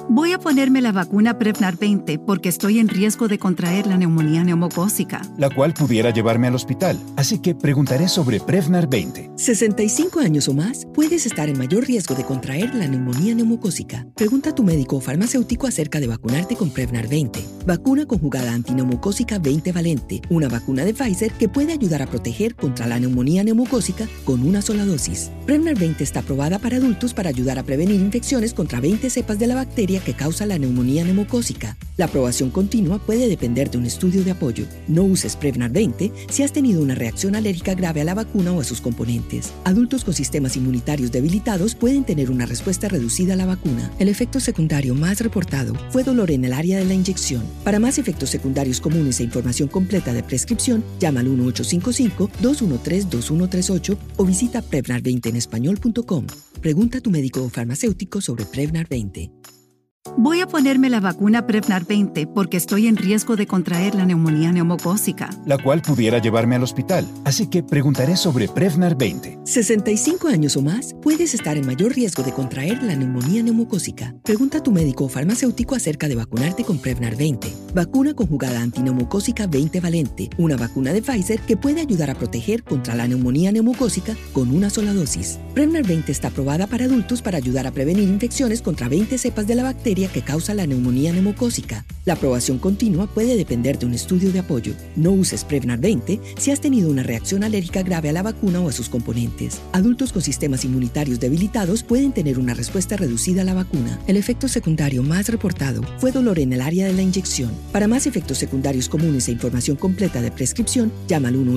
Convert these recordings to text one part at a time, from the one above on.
Voy a ponerme la vacuna Prevnar 20 porque estoy en riesgo de contraer la neumonía neumocócica, la cual pudiera llevarme al hospital. Así que preguntaré sobre Prevnar 20. 65 años o más, puedes estar en mayor riesgo de contraer la neumonía neumocócica. Pregunta a tu médico o farmacéutico acerca de vacunarte con Prevnar 20. Vacuna conjugada antineumocócica 20 valente, una vacuna de Pfizer que puede ayudar a proteger contra la neumonía neumocócica con una sola dosis. Prevnar 20 está aprobada para adultos para ayudar a prevenir infecciones contra 20 cepas de la bacteria que causa la neumonía neumocócica. La aprobación continua puede depender de un estudio de apoyo. No uses Prevnar 20 si has tenido una reacción alérgica grave a la vacuna o a sus componentes. Adultos con sistemas inmunitarios debilitados pueden tener una respuesta reducida a la vacuna. El efecto secundario más reportado fue dolor en el área de la inyección. Para más efectos secundarios comunes e información completa de prescripción, llama al 1-855-213-2138 o visita Prevnar20enespañol.com. Pregunta a tu médico o farmacéutico sobre Prevnar 20. Voy a ponerme la vacuna Prevnar 20 porque estoy en riesgo de contraer la neumonía neumocócica, la cual pudiera llevarme al hospital. Así que preguntaré sobre Prevnar 20. 65 años o más, puedes estar en mayor riesgo de contraer la neumonía neumocócica. Pregunta a tu médico o farmacéutico acerca de vacunarte con Prevnar 20. Vacuna conjugada antineumocócica 20 valente, una vacuna de Pfizer que puede ayudar a proteger contra la neumonía neumocócica con una sola dosis. Prevnar 20 está aprobada para adultos para ayudar a prevenir infecciones contra 20 cepas de la bacteria que causa la neumonía neumocócica. La aprobación continua puede depender de un estudio de apoyo. No uses Prevnar 20 si has tenido una reacción alérgica grave a la vacuna o a sus componentes. Adultos con sistemas inmunitarios debilitados pueden tener una respuesta reducida a la vacuna. El efecto secundario más reportado fue dolor en el área de la inyección. Para más efectos secundarios comunes e información completa de prescripción, llama al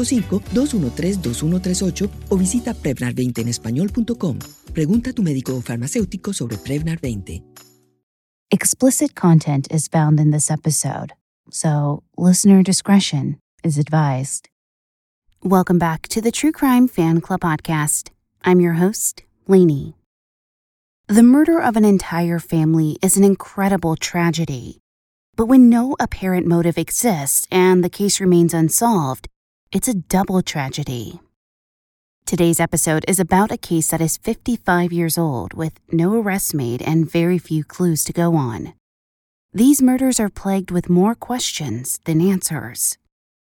1-855-213-2138 o visita Prevnar20enespañol.com. Pregunta a tu médico o farmacéutico sobre Prevnar 20. Explicit content is found in this episode, so listener discretion is advised. Welcome back to the True Crime Fan Club podcast. I'm your host, Lainey. The murder of an entire family is an incredible tragedy. But when no apparent motive exists and the case remains unsolved, it's a double tragedy. Today's episode is about a case that is 55 years old with no arrests made and very few clues to go on. These murders are plagued with more questions than answers.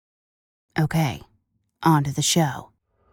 Okay, on to the show.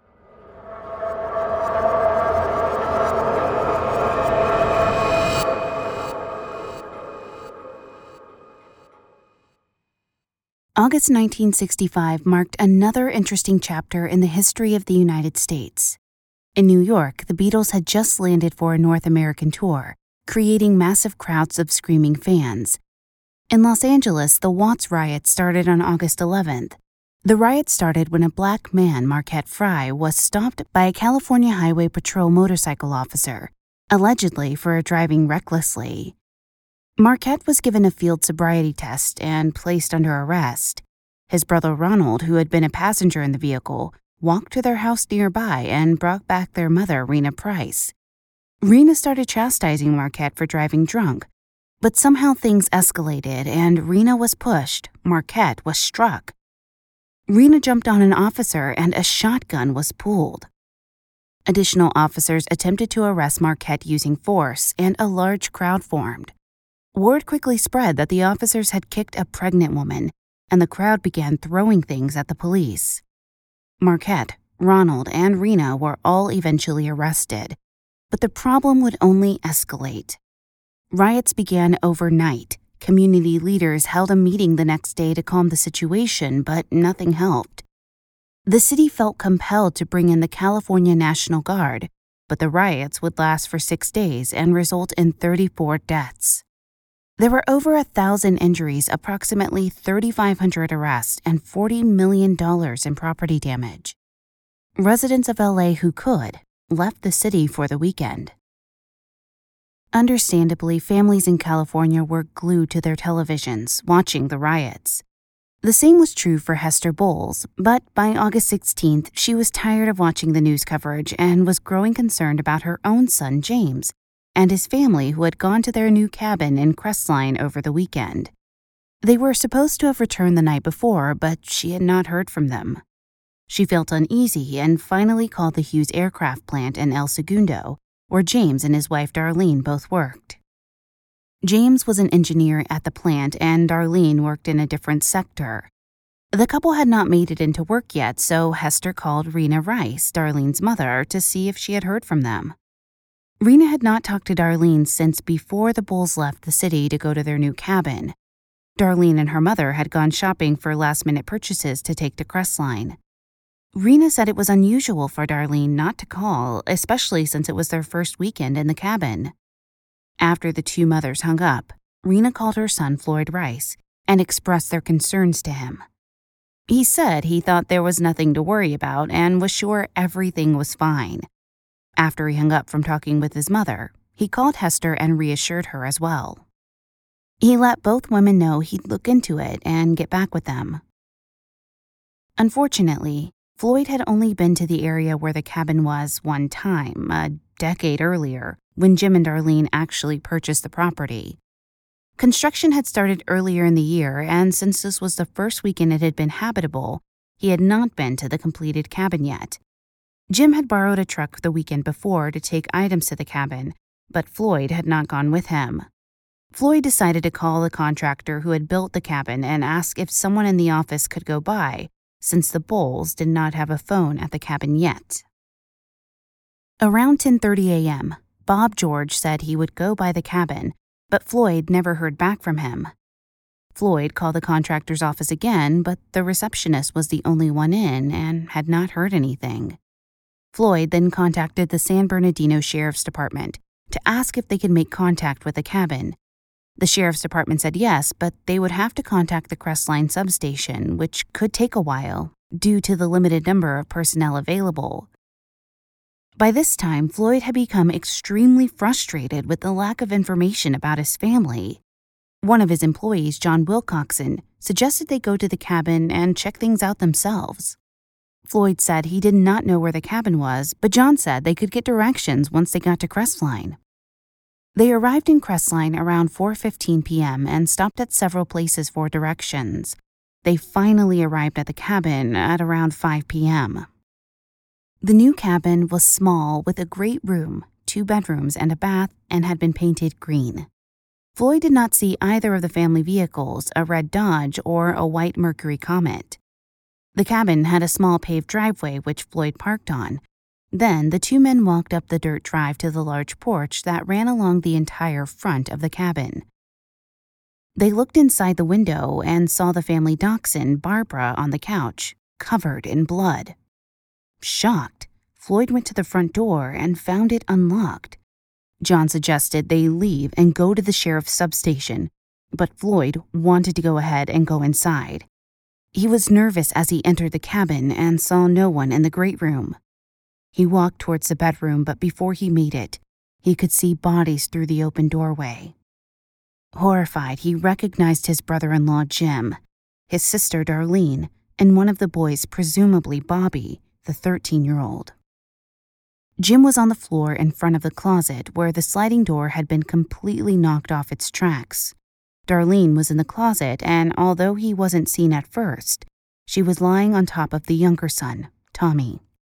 August 1965 marked another interesting chapter in the history of the United States. In New York, the Beatles had just landed for a North American tour, creating massive crowds of screaming fans. In Los Angeles, the Watts riot started on August 11th. The riot started when a black man, Marquette Frye, was stopped by a California Highway Patrol motorcycle officer, allegedly for driving recklessly. Marquette was given a field sobriety test and placed under arrest. His brother Ronald, who had been a passenger in the vehicle, walked to their house nearby and brought back their mother, Rena Price. Rena started chastising Marquette for driving drunk, but somehow things escalated and Rena was pushed, Marquette was struck. Rena jumped on an officer and a shotgun was pulled. Additional officers attempted to arrest Marquette using force and a large crowd formed. Word quickly spread that the officers had kicked a pregnant woman, and the crowd began throwing things at the police. Marquette, Ronald, and Rena were all eventually arrested, but the problem would only escalate. Riots began overnight. Community leaders held a meeting the next day to calm the situation, but nothing helped. The city felt compelled to bring in the California National Guard, but the riots would last for 6 days and result in 34 deaths. There were over 1,000 injuries, approximately 3,500 arrests, and $40 million in property damage. Residents of LA who could left the city for the weekend. Understandably, families in California were glued to their televisions, watching the riots. The same was true for Hester Bowles, but by August 16th, she was tired of watching the news coverage and was growing concerned about her own son, James, and his family who had gone to their new cabin in Crestline over the weekend. They were supposed to have returned the night before, but she had not heard from them. She felt uneasy and finally called the Hughes aircraft plant in El Segundo, where James and his wife Darlene both worked. James was an engineer at the plant and Darlene worked in a different sector. The couple had not made it into work yet, so Hester called Rena Rice, Darlene's mother, to see if she had heard from them. Rena had not talked to Darlene since before the Bulls left the city to go to their new cabin. Darlene and her mother had gone shopping for last-minute purchases to take to Crestline. Rena said it was unusual for Darlene not to call, especially since it was their first weekend in the cabin. After the two mothers hung up, Rena called her son Floyd Rice and expressed their concerns to him. He said he thought there was nothing to worry about and was sure everything was fine. After he hung up from talking with his mother, he called Hester and reassured her as well. He let both women know he'd look into it and get back with them. Unfortunately, Floyd had only been to the area where the cabin was one time, a decade earlier, when Jim and Darlene actually purchased the property. Construction had started earlier in the year, and since this was the first weekend it had been habitable, he had not been to the completed cabin yet. Jim had borrowed a truck the weekend before to take items to the cabin, but Floyd had not gone with him. Floyd decided to call the contractor who had built the cabin and ask if someone in the office could go by, since the Bulls did not have a phone at the cabin yet. Around 10:30 a.m., Bob George said he would go by the cabin, but Floyd never heard back from him. Floyd called the contractor's office again, but the receptionist was the only one in and had not heard anything. Floyd then contacted the San Bernardino Sheriff's Department to ask if they could make contact with the cabin. The Sheriff's Department said yes, but they would have to contact the Crestline substation, which could take a while due to the limited number of personnel available. By this time, Floyd had become extremely frustrated with the lack of information about his family. One of his employees, John Wilcoxon, suggested they go to the cabin and check things out themselves. Floyd said he did not know where the cabin was, but John said they could get directions once they got to Crestline. They arrived in Crestline around 4:15 p.m. and stopped at several places for directions. They finally arrived at the cabin at around 5 p.m. The new cabin was small with a great room, 2 bedrooms, and a bath, and had been painted green. Floyd did not see either of the family vehicles, a red Dodge or a white Mercury Comet. The cabin had a small paved driveway which Floyd parked on. Then the two men walked up the dirt drive to the large porch that ran along the entire front of the cabin. They looked inside the window and saw the family dachshund, Barbara, on the couch, covered in blood. Shocked, Floyd went to the front door and found it unlocked. John suggested they leave and go to the sheriff's substation, but Floyd wanted to go ahead and go inside. He was nervous as he entered the cabin and saw no one in the great room. He walked towards the bedroom, but before he made it, he could see bodies through the open doorway. Horrified, he recognized his brother-in-law, Jim, his sister, Darlene, and one of the boys, presumably Bobby, the 13-year-old. Jim was on the floor in front of the closet where the sliding door had been completely knocked off its tracks. Darlene was in the closet, and although he wasn't seen at first, she was lying on top of the younger son, Tommy.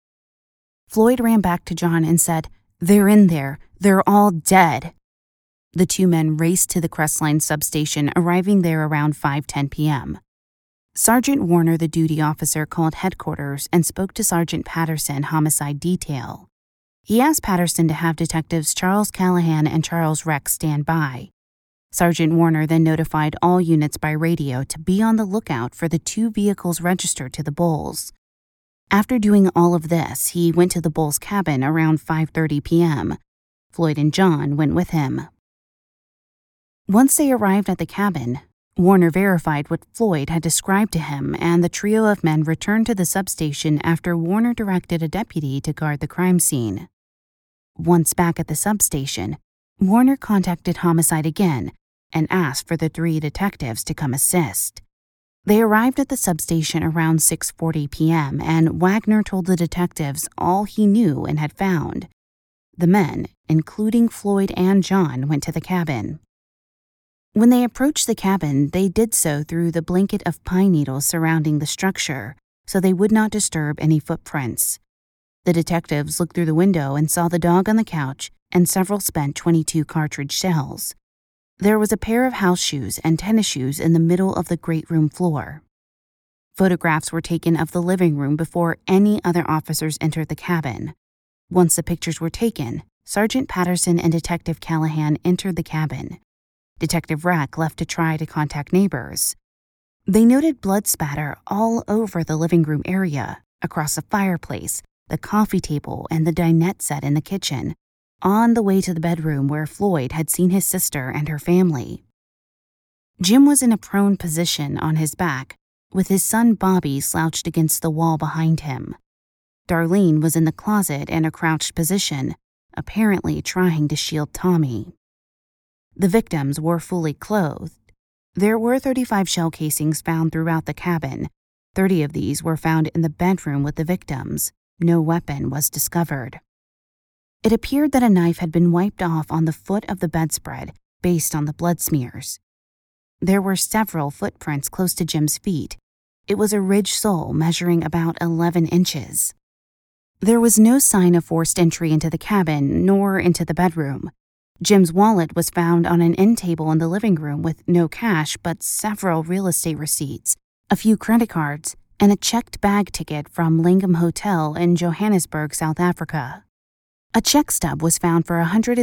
Floyd ran back to John and said, "They're in there. They're all dead." The two men raced to the Crestline substation, arriving there around 5:10 p.m. Sergeant Warner, the duty officer, called headquarters and spoke to Sergeant Patterson, homicide detail. He asked Patterson to have detectives Charles Callahan and Charles Rex stand by. Sergeant Warner then notified all units by radio to be on the lookout for the 2 vehicles registered to the Bulls. After doing all of this, he went to the Bulls' cabin around 5:30 p.m. Floyd and John went with him. Once they arrived at the cabin, Warner verified what Floyd had described to him, and the trio of men returned to the substation after Warner directed a deputy to guard the crime scene. Once back at the substation, Warner contacted Homicide again and asked for the 3 detectives to come assist. They arrived at the substation around 6:40 p.m., and Wagner told the detectives all he knew and had found. The men, including Floyd and John, went to the cabin. When they approached the cabin, they did so through the blanket of pine needles surrounding the structure, so they would not disturb any footprints. The detectives looked through the window and saw the dog on the couch and several spent .22 cartridge shells. There was a pair of house shoes and tennis shoes in the middle of the great room floor. Photographs were taken of the living room before any other officers entered the cabin. Once the pictures were taken, Sergeant Patterson and Detective Callahan entered the cabin. Detective Reck left to try to contact neighbors. They noted blood spatter all over the living room area, across the fireplace, the coffee table, and the dinette set in the kitchen, on the way to the bedroom where Floyd had seen his sister and her family. Jim was in a prone position on his back, with his son Bobby slouched against the wall behind him. Darlene was in the closet in a crouched position, apparently trying to shield Tommy. The victims were fully clothed. There were 35 shell casings found throughout the cabin. 30 of these were found in the bedroom with the victims. No weapon was discovered. It appeared that a knife had been wiped off on the foot of the bedspread based on the blood smears. There were several footprints close to Jim's feet. It was a ridge sole measuring about 11 inches. There was no sign of forced entry into the cabin nor into the bedroom. Jim's wallet was found on an end table in the living room with no cash but several real estate receipts, a few credit cards, and a checked bag ticket from Langham Hotel in Johannesburg, South Africa. A check stub was found for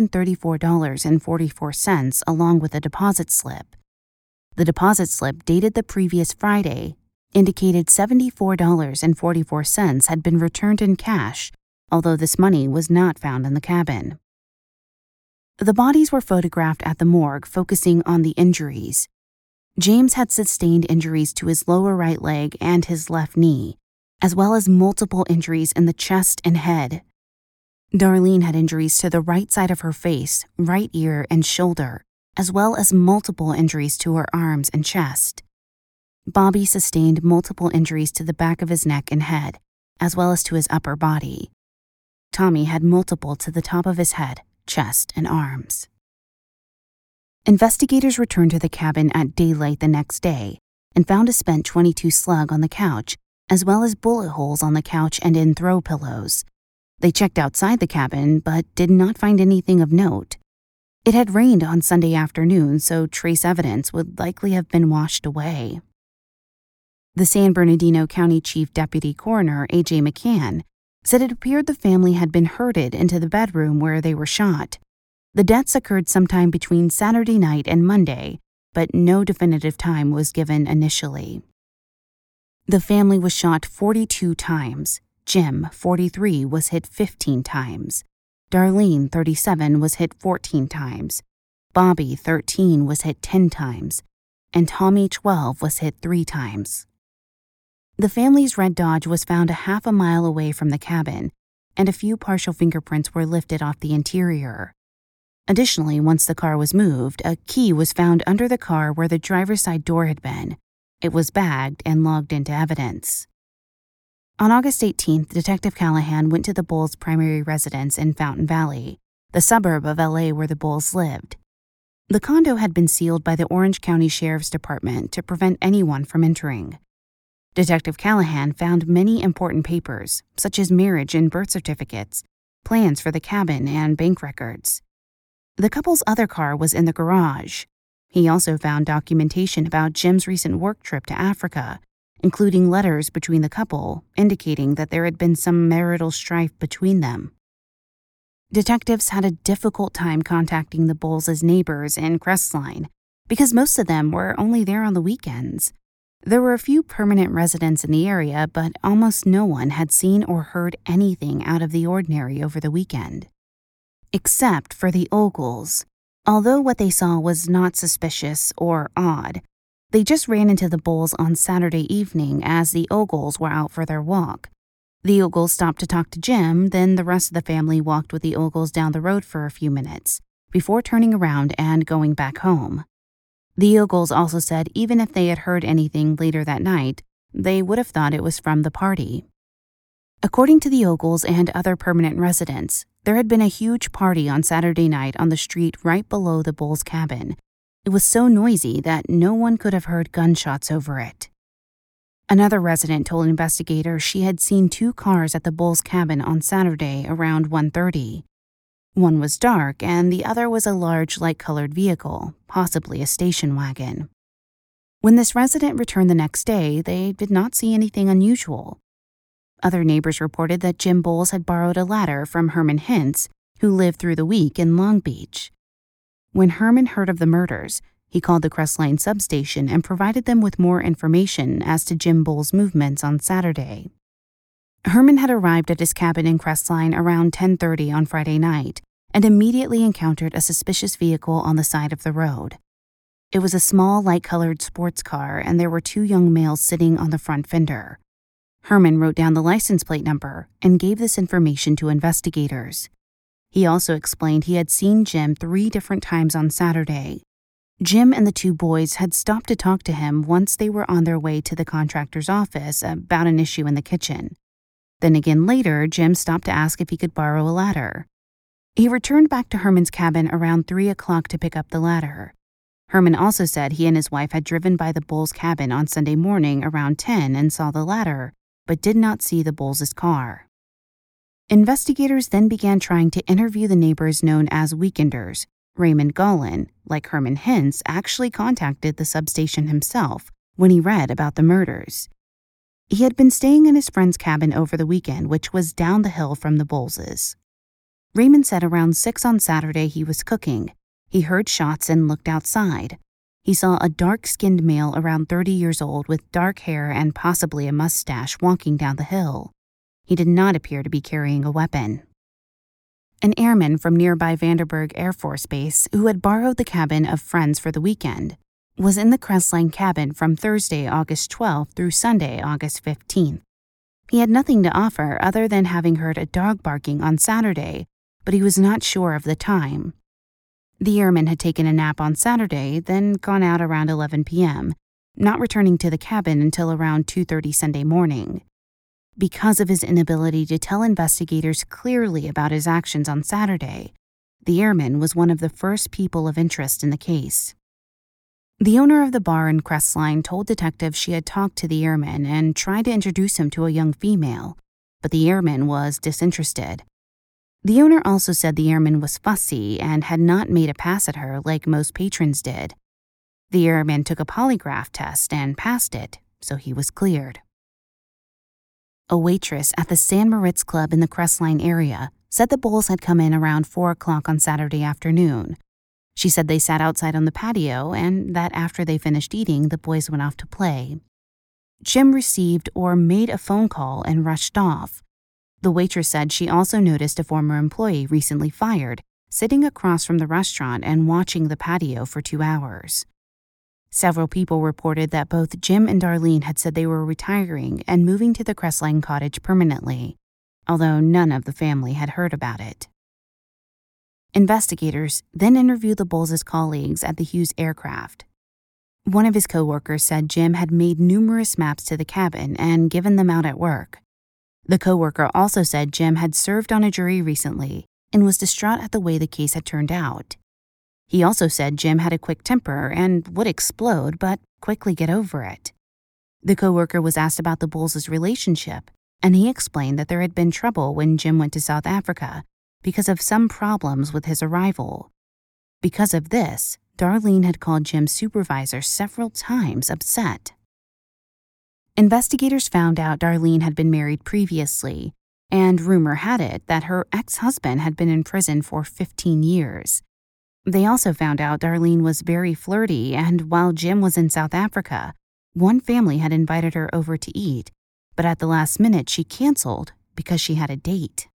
$134.44 along with a deposit slip. The deposit slip, dated the previous Friday, indicated $74.44 had been returned in cash, although this money was not found in the cabin. The bodies were photographed at the morgue, focusing on the injuries. James had sustained injuries to his lower right leg and his left knee, as well as multiple injuries in the chest and head. Darlene had injuries to the right side of her face, right ear, and shoulder, as well as multiple injuries to her arms and chest. Bobby sustained multiple injuries to the back of his neck and head, as well as to his upper body. Tommy had multiple to the top of his head, chest, and arms. Investigators returned to the cabin at daylight the next day and found a spent .22 slug on the couch, as well as bullet holes on the couch and in throw pillows. They checked outside the cabin, but did not find anything of note. It had rained on Sunday afternoon, so trace evidence would likely have been washed away. The San Bernardino County Chief Deputy Coroner, A.J. McCann, said it appeared the family had been herded into the bedroom where they were shot. The deaths occurred sometime between Saturday night and Monday, but no definitive time was given initially. The family was shot 42 times. Jim, 43, was hit 15 times. Darlene, 37, was hit 14 times. Bobby, 13, was hit 10 times. And Tommy, 12, was hit 3 times. The family's red Dodge was found a half a mile away from the cabin, and a few partial fingerprints were lifted off the interior. Additionally, once the car was moved, a key was found under the car where the driver's side door had been. It was bagged and logged into evidence. On August 18th, Detective Callahan went to the Bulls' primary residence in Fountain Valley, the suburb of LA where the Bulls lived. The condo had been sealed by the Orange County Sheriff's Department to prevent anyone from entering. Detective Callahan found many important papers, such as marriage and birth certificates, plans for the cabin, and bank records. The couple's other car was in the garage. He also found documentation about Jim's recent work trip to Africa, including letters between the couple indicating that there had been some marital strife between them. Detectives had a difficult time contacting the Bulls' neighbors in Crestline because most of them were only there on the weekends. There were a few permanent residents in the area, but almost no one had seen or heard anything out of the ordinary over the weekend. Except for the Ogles. Although what they saw was not suspicious or odd, they just ran into the Bulls on Saturday evening as the Ogles were out for their walk. The Ogles stopped to talk to Jim, then the rest of the family walked with the Ogles down the road for a few minutes, before turning around and going back home. The Ogles also said even if they had heard anything later that night, they would have thought it was from the party. According to the Ogles and other permanent residents, there had been a huge party on Saturday night on the street right below the Bulls' cabin. It was so noisy that no one could have heard gunshots over it. Another resident told investigators she had seen 2 cars at the Bulls' cabin on Saturday around 1:30. One was dark, and the other was a large, light-colored vehicle, possibly a station wagon. When this resident returned the next day, they did not see anything unusual. Other neighbors reported that Jim Bowles had borrowed a ladder from Herman Hintz, who lived through the week in Long Beach. When Herman heard of the murders, he called the Crestline substation and provided them with more information as to Jim Bowles' movements on Saturday. Herman had arrived at his cabin in Crestline around 10:30 on Friday night and immediately encountered a suspicious vehicle on the side of the road. It was a small, light-colored sports car, and there were two young males sitting on the front fender. Herman wrote down the license plate number and gave this information to investigators. He also explained he had seen Jim 3 different times on Saturday. Jim and the two boys had stopped to talk to him once they were on their way to the contractor's office about an issue in the kitchen. Then again later, Jim stopped to ask if he could borrow a ladder. He returned back to Herman's cabin around 3 o'clock to pick up the ladder. Herman also said he and his wife had driven by the Bowles cabin on Sunday morning around 10 and saw the ladder, but did not see the Bowles' car. Investigators then began trying to interview the neighbors known as weekenders. Raymond Gollin, like Herman Hintz, actually contacted the substation himself when he read about the murders. He had been staying in his friend's cabin over the weekend, which was down the hill from the Bowles'. Raymond said around 6 on Saturday he was cooking. He heard shots and looked outside. He saw a dark-skinned male around 30 years old with dark hair and possibly a mustache walking down the hill. He did not appear to be carrying a weapon. An airman from nearby Vandenberg Air Force Base, who had borrowed the cabin of friends for the weekend, was in the Crestline cabin from Thursday, August 12th through Sunday, August 15th. He had nothing to offer other than having heard a dog barking on Saturday, but he was not sure of the time. The airman had taken a nap on Saturday, then gone out around 11 p.m., not returning to the cabin until around 2:30 Sunday morning. Because of his inability to tell investigators clearly about his actions on Saturday, the airman was one of the first people of interest in the case. The owner of the bar in Crestline told detectives she had talked to the airman and tried to introduce him to a young female, but the airman was disinterested. The owner also said the airman was fussy and had not made a pass at her like most patrons did. The airman took a polygraph test and passed it, so he was cleared. A waitress at the San Moritz Club in the Crestline area said the Bowles had come in around 4 o'clock on Saturday afternoon. She said they sat outside on the patio and that after they finished eating, the boys went off to play. Jim received or made a phone call and rushed off. The waitress said she also noticed a former employee recently fired, sitting across from the restaurant and watching the patio for 2 hours. Several people reported that both Jim and Darlene had said they were retiring and moving to the Crestline cottage permanently, although none of the family had heard about it. Investigators then interviewed the Bowles' colleagues at the Hughes Aircraft. One of his coworkers said Jim had made numerous maps to the cabin and given them out at work. The coworker also said Jim had served on a jury recently and was distraught at the way the case had turned out. He also said Jim had a quick temper and would explode but quickly get over it. The coworker was asked about the Bowles' relationship, and he explained that there had been trouble when Jim went to South Africa because of some problems with his arrival. Because of this, Darlene had called Jim's supervisor several times upset. Investigators found out Darlene had been married previously, and rumor had it that her ex-husband had been in prison for 15 years. They also found out Darlene was very flirty, and while Jim was in South Africa, one family had invited her over to eat, but at the last minute she canceled because she had a date.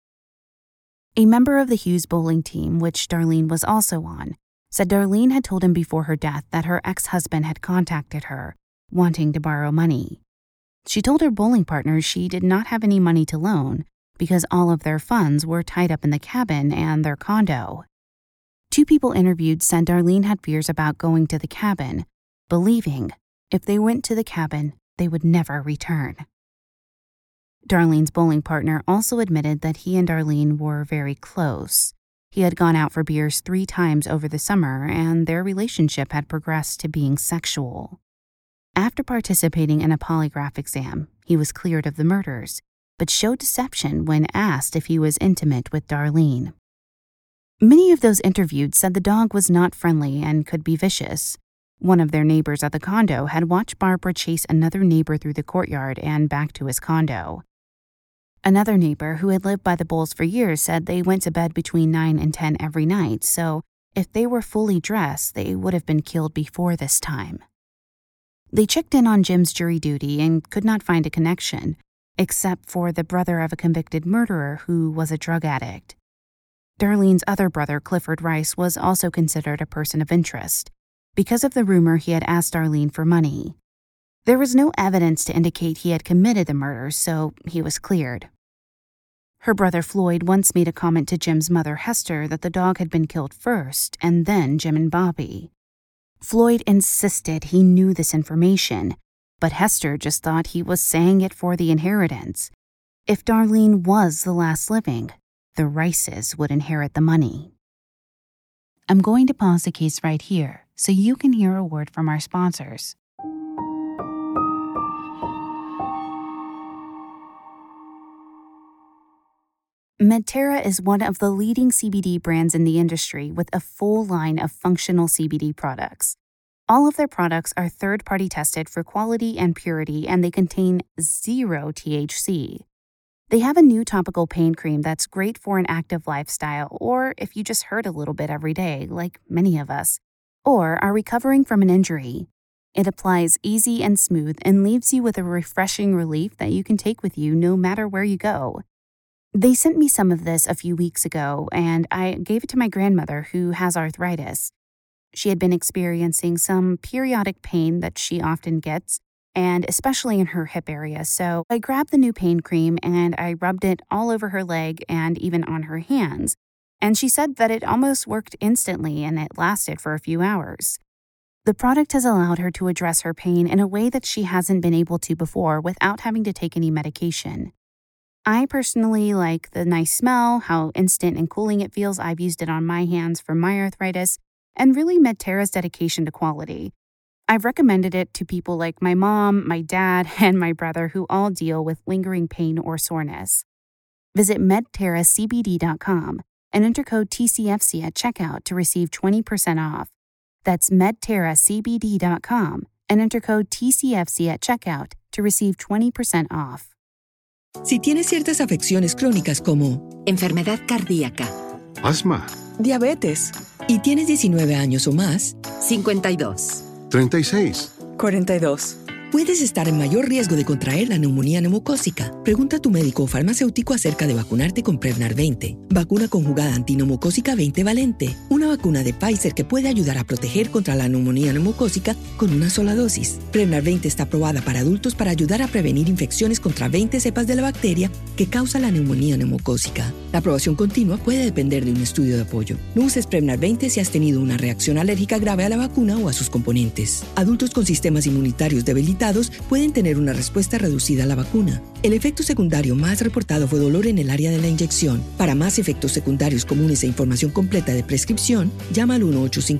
A member of the Hughes bowling team, which Darlene was also on, said Darlene had told him before her death that her ex-husband had contacted her, wanting to borrow money. She told her bowling partners she did not have any money to loan because all of their funds were tied up in the cabin and their condo. 2 people interviewed said Darlene had fears about going to the cabin, believing if they went to the cabin, they would never return. Darlene's bowling partner also admitted that he and Darlene were very close. He had gone out for beers 3 times over the summer, and their relationship had progressed to being sexual. After participating in a polygraph exam, he was cleared of the murders, but showed deception when asked if he was intimate with Darlene. Many of those interviewed said the dog was not friendly and could be vicious. One of their neighbors at the condo had watched Barbara chase another neighbor through the courtyard and back to his condo. Another neighbor who had lived by the Bulls for years said they went to bed between 9 and 10 every night, so if they were fully dressed, they would have been killed before this time. They checked in on Jim's jury duty and could not find a connection, except for the brother of a convicted murderer who was a drug addict. Darlene's other brother, Clifford Rice, was also considered a person of interest, because of the rumor he had asked Darlene for money. There was no evidence to indicate he had committed the murders, so he was cleared. Her brother Floyd once made a comment to Jim's mother, Hester, that the dog had been killed first, and then Jim and Bobby. Floyd insisted he knew this information, but Hester just thought he was saying it for the inheritance. If Darlene was the last living, the Rices would inherit the money. I'm going to pause the case right here so you can hear a word from our sponsors. Medterra is one of the leading CBD brands in the industry with a full line of functional CBD products. All of their products are third-party tested for quality and purity, and they contain 0 THC. They have a new topical pain cream that's great for an active lifestyle, or if you just hurt a little bit every day, like many of us, or are recovering from an injury. It applies easy and smooth and leaves you with a refreshing relief that you can take with you no matter where you go. They sent me some of this a few weeks ago, and I gave it to my grandmother who has arthritis. She had been experiencing some periodic pain that she often gets, and especially in her hip area, so I grabbed the new pain cream and I rubbed it all over her leg and even on her hands, and she said that it almost worked instantly and it lasted for a few hours. The product has allowed her to address her pain in a way that she hasn't been able to before without having to take any medication. I personally like the nice smell, how instant and cooling it feels. I've used it on my hands for my arthritis, and really Medterra's dedication to quality. I've recommended it to people like my mom, my dad, and my brother who all deal with lingering pain or soreness. Visit medterracbd.com and enter code TCFC at checkout to receive 20% off. That's medterracbd.com and enter code TCFC at checkout to receive 20% off. Si tienes ciertas afecciones crónicas como enfermedad cardíaca, asma, diabetes, y tienes 19 años o más, 52, 36, 42. puedes estar en mayor riesgo de contraer la neumonía neumocócica. Pregunta a tu médico o farmacéutico acerca de vacunarte con Prevnar 20, vacuna conjugada antineumocócica 20 valente, una vacuna de Pfizer que puede ayudar a proteger contra la neumonía neumocócica con una sola dosis. Prevnar 20 está aprobada para adultos para ayudar a prevenir infecciones contra 20 cepas de la bacteria que causa la neumonía neumocócica. La aprobación continua puede depender de un estudio de apoyo. No uses Prevnar 20 si has tenido una reacción alérgica grave a la vacuna o a sus componentes. Adultos con sistemas inmunitarios debilitados pueden tener una respuesta reducida a la vacuna. El efecto secundario más reportado fue dolor en el área de la inyección. Para más efectos secundarios comunes e información completa de prescripción, llama al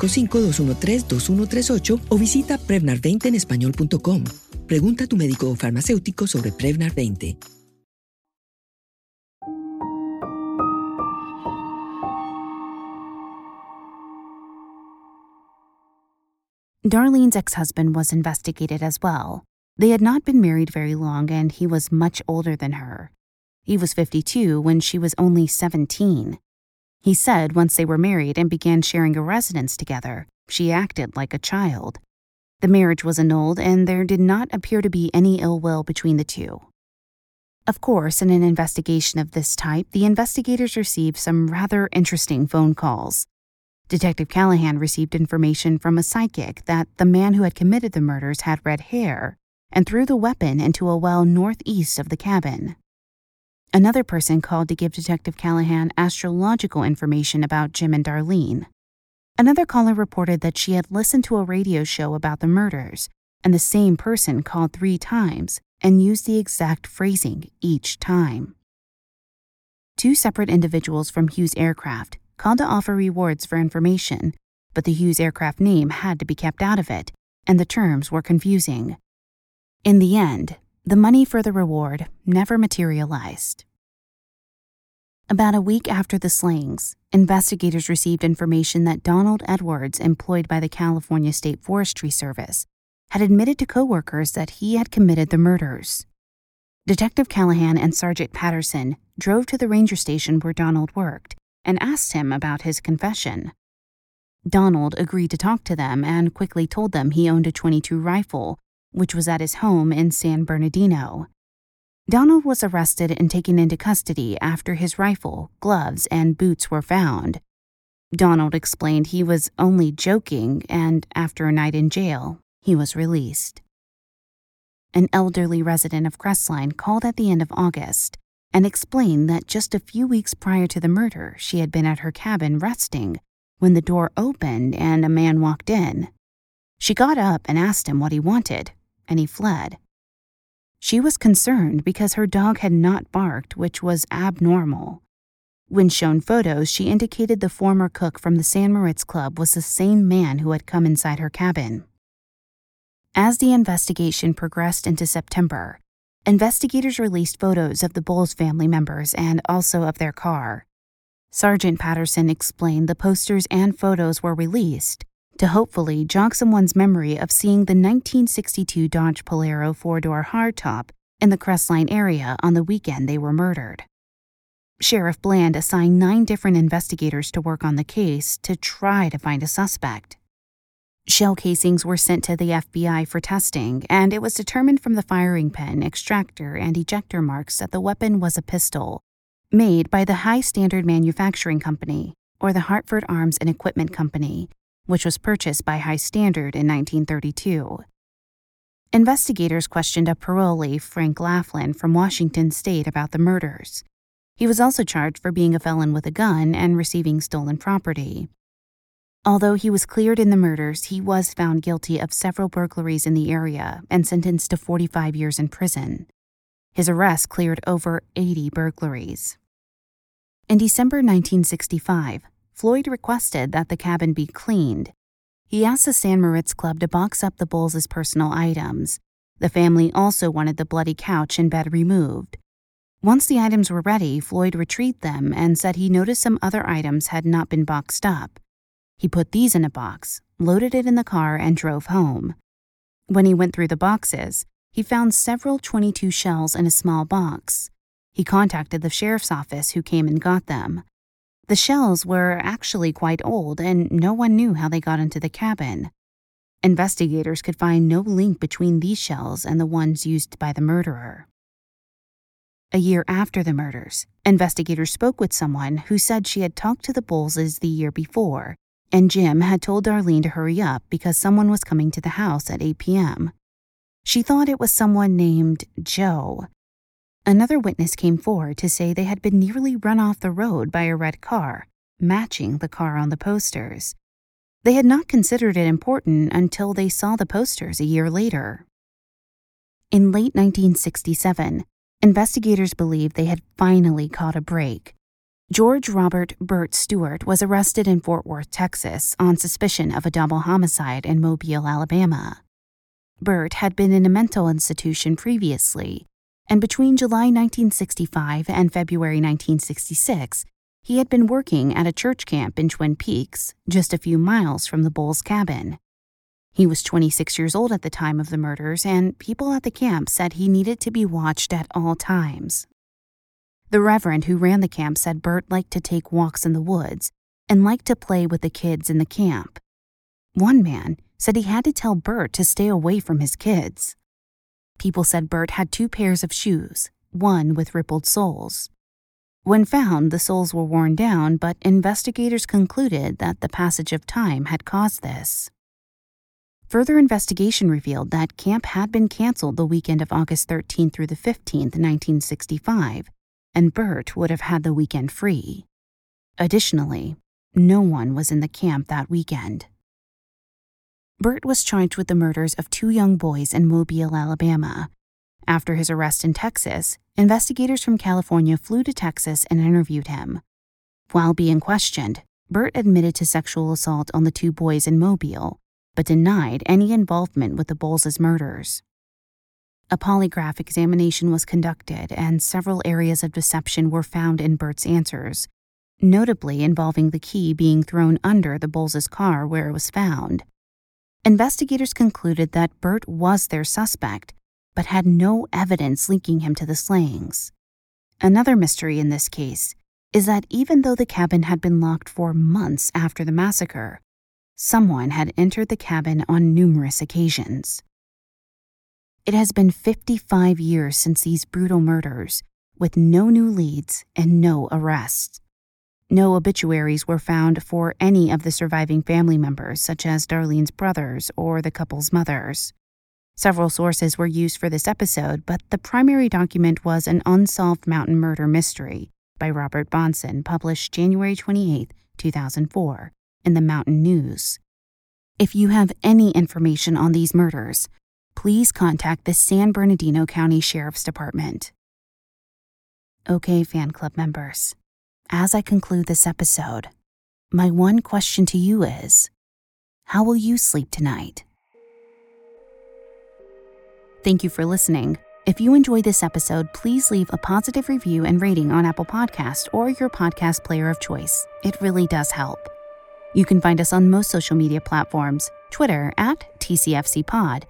1-855-213-2138 o visita Prevnar20enespañol.com. Pregunta a tu médico o farmacéutico sobre Prevnar 20. Darlene's ex-husband was investigated as well. They had not been married very long, and he was much older than her. He was 52 when she was only 17. He said once they were married and began sharing a residence together, she acted like a child. The marriage was annulled, and there did not appear to be any ill will between the two. Of course, in an investigation of this type, the investigators received some rather interesting phone calls. Detective Callahan received information from a psychic that the man who had committed the murders had red hair and threw the weapon into a well northeast of the cabin. Another person called to give Detective Callahan astrological information about Jim and Darlene. Another caller reported that she had listened to a radio show about the murders, and the same person called 3 times and used the exact phrasing each time. 2 separate individuals from Hughes Aircraft called to offer rewards for information, but the Hughes Aircraft name had to be kept out of it, and the terms were confusing. In the end, the money for the reward never materialized. About a week after the slayings, investigators received information that Donald Edwards, employed by the California State Forestry Service, had admitted to coworkers that he had committed the murders. Detective Callahan and Sergeant Patterson drove to the ranger station where Donald worked and asked him about his confession. Donald agreed to talk to them and quickly told them he owned a .22 rifle, which was at his home in San Bernardino. Donald was arrested and taken into custody after his rifle, gloves, and boots were found. Donald explained he was only joking, and after a night in jail, he was released. An elderly resident of Crestline called at the end of August and explained that just a few weeks prior to the murder, she had been at her cabin resting when the door opened and a man walked in. She got up and asked him what he wanted, and he fled. She was concerned because her dog had not barked, which was abnormal. When shown photos, she indicated the former cook from the San Moritz Club was the same man who had come inside her cabin. As the investigation progressed into September, investigators released photos of the Bowles family members and also of their car. Sergeant Patterson explained the posters and photos were released to hopefully jog someone's memory of seeing the 1962 Dodge Polaro four-door hardtop in the Crestline area on the weekend they were murdered. Sheriff Bland assigned 9 different investigators to work on the case to try to find a suspect. Shell casings were sent to the FBI for testing, and it was determined from the firing pin, extractor, and ejector marks that the weapon was a pistol, made by the High Standard Manufacturing Company, or the Hartford Arms and Equipment Company, which was purchased by High Standard in 1932. Investigators questioned a parolee, Frank Laughlin, from Washington State about the murders. He was also charged for being a felon with a gun and receiving stolen property. Although he was cleared in the murders, he was found guilty of several burglaries in the area and sentenced to 45 years in prison. His arrest cleared over 80 burglaries. In December 1965, Floyd requested that the cabin be cleaned. He asked the San Moritz Club to box up the Bowles' personal items. The family also wanted the bloody couch and bed removed. Once the items were ready, Floyd retrieved them and said he noticed some other items had not been boxed up. He put these in a box, loaded it in the car, and drove home. When he went through the boxes, he found several .22 shells in a small box. He contacted the sheriff's office, who came and got them. The shells were actually quite old, and no one knew how they got into the cabin. Investigators could find no link between these shells and the ones used by the murderer. A year after the murders, investigators spoke with someone who said she had talked to the Bowleses the year before, and Jim had told Darlene to hurry up because someone was coming to the house at 8 p.m. She thought it was someone named Joe. Another witness came forward to say they had been nearly run off the road by a red car, matching the car on the posters. They had not considered it important until they saw the posters a year later. In late 1967, investigators believed they had finally caught a break. George Robert Burt Stewart was arrested in Fort Worth, Texas, on suspicion of a double homicide in Mobile, Alabama. Burt had been in a mental institution previously, and between July 1965 and February 1966, he had been working at a church camp in Twin Peaks, just a few miles from the Bowles cabin. He was 26 years old at the time of the murders, and people at the camp said he needed to be watched at all times. The reverend who ran the camp said Burt liked to take walks in the woods and liked to play with the kids in the camp. One man said he had to tell Burt to stay away from his kids. People said Burt had 2 pairs of shoes, one with rippled soles. When found, the soles were worn down, but investigators concluded that the passage of time had caused this. Further investigation revealed that camp had been canceled the weekend of August 13th through the 15th, 1965, and Burt would have had the weekend free. Additionally, no one was in the camp that weekend. Burt was charged with the murders of 2 young boys in Mobile, Alabama. After his arrest in Texas, investigators from California flew to Texas and interviewed him. While being questioned, Burt admitted to sexual assault on the 2 boys in Mobile, but denied any involvement with the Bowles' murders. A polygraph examination was conducted, and several areas of deception were found in Bert's answers, notably involving the key being thrown under the Bowles' car where it was found. Investigators concluded that Bert was their suspect, but had no evidence linking him to the slayings. Another mystery in this case is that even though the cabin had been locked for months after the massacre, someone had entered the cabin on numerous occasions. It has been 55 years since these brutal murders, with no new leads and no arrests. No obituaries were found for any of the surviving family members, such as Darlene's brothers or the couple's mothers. Several sources were used for this episode, but the primary document was An Unsolved Mountain Murder Mystery by Robert Bonson, published January 28, 2004, in the Mountain News. If you have any information on these murders, please contact the San Bernardino County Sheriff's Department. Okay, fan club members, as I conclude this episode, my one question to you is, how will you sleep tonight? Thank you for listening. If you enjoyed this episode, please leave a positive review and rating on Apple Podcasts or your podcast player of choice. It really does help. You can find us on most social media platforms, Twitter @TCFCPod,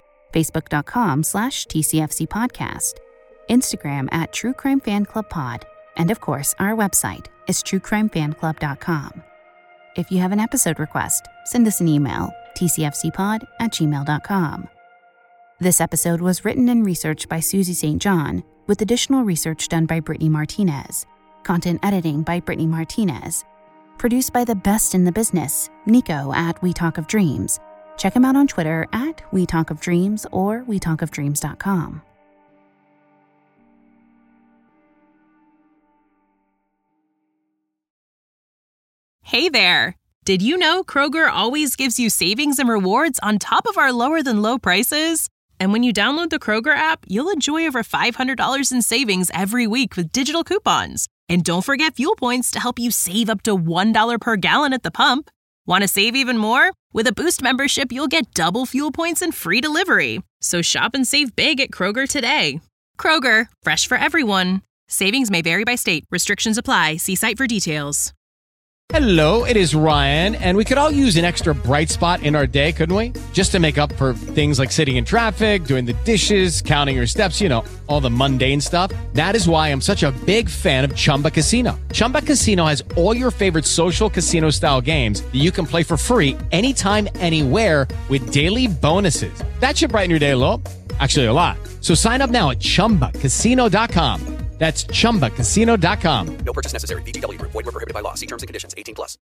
Facebook.com/TCFCPodcast, Instagram @TrueCrimeFanClubPod, and of course, our website is TrueCrimeFanClub.com. If you have an episode request, send us an email, tcfcpod@gmail.com. This episode was written and researched by Susie St. John, with additional research done by Brittany Martinez. Content editing by Brittany Martinez. Produced by the best in the business, Nico We Talk of Dreams. Check him out on Twitter We Talk of Dreams or wetalkofdreams.com. Hey there! Did you know Kroger always gives you savings and rewards on top of our lower-than-low prices? And when you download the Kroger app, you'll enjoy over $500 in savings every week with digital coupons. And don't forget fuel points to help you save up to $1 per gallon at the pump. Want to save even more? With a Boost membership, you'll get double fuel points and free delivery. So shop and save big at Kroger today. Kroger, fresh for everyone. Savings may vary by state. Restrictions apply. See site for details. Hello, it is Ryan, and we could all use an extra bright spot in our day, couldn't we? Just to make up for things like sitting in traffic, doing the dishes, counting your steps, all the mundane stuff. That is why I'm such a big fan of Chumba Casino. Chumba Casino has all your favorite social casino-style games that you can play for free anytime, anywhere with daily bonuses. That should brighten your day a little. Actually, a lot. So sign up now at ChumbaCasino.com. That's ChumbaCasino.com. No purchase necessary. VGW Group. Void where prohibited by law. See terms and conditions. 18+.